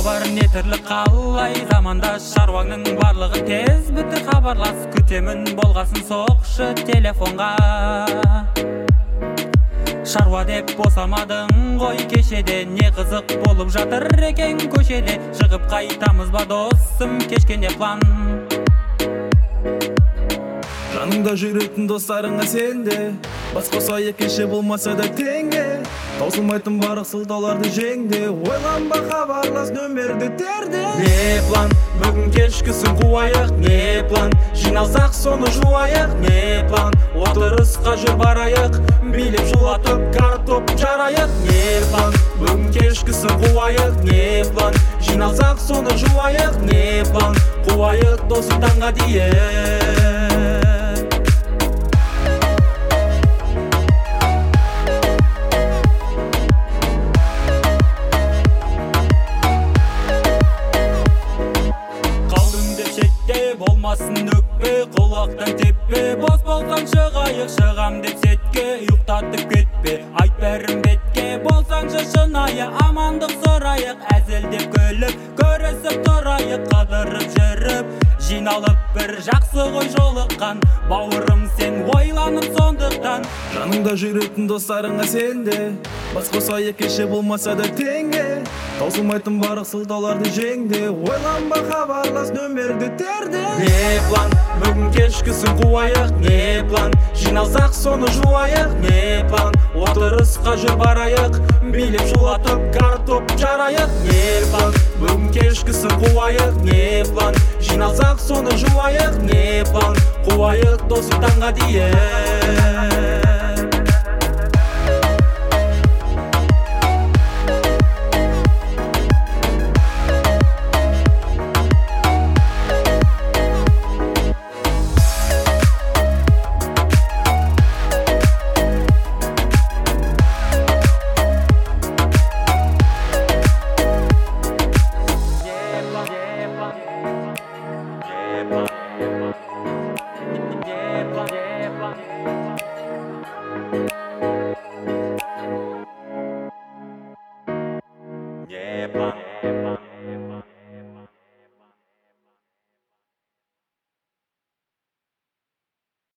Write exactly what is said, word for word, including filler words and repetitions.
бар не тірлік қалай заманда шаруаңның барлығы тез біті хабарлас күтемін болғасын соқшы телефонға шаруа деп босамадың ғой кешеде не қызық болып жатыр екен көшеде шығып қайтамыз ба досым кешкенде план жаныңда жүретін достарыңа сенде бас қоса екінші болмаса да теңге таусылмайтын барлық сылтауларды жеңде ойланба хабарлас нөмерді терде не план бүгін кешкісін қуайық не план жиналсақ соны жуайық не план отырысқа жүр барайық билеп шулатып картоп жарайық не план бүгін кешкісін қуайық не план жиналсақ соны жуайық не план қуайық досы таңға дейін болмасын өкпе құлақтан теппе бос болсаң шығайық шығам деп сетке ұйықтатып кетпе айт бәрін бетке болсаңшы шынайы амандық сұрайық әзілдеп күліп көрісіп тұрайық қыдырып жүріп жиналып бір жақсы ғой жолыққан бауырым сен ойланып сондықтан жаныңда жүретін достарыңа сенде бас қоса екінші болмаса да теңге таусылмайтын барлық сылтауларды жеңде ойланба хабарлас нөмерді терде не план бүгін кешкісін қуайық не план жиналсақ соны жуайық не план отырысқа жүр барайық билеп шулатып картоп жарайық не план бүгін кешкісін қуайық не план жиналсақ соны жуайық не план қуайық досы таңға дейін Yeah,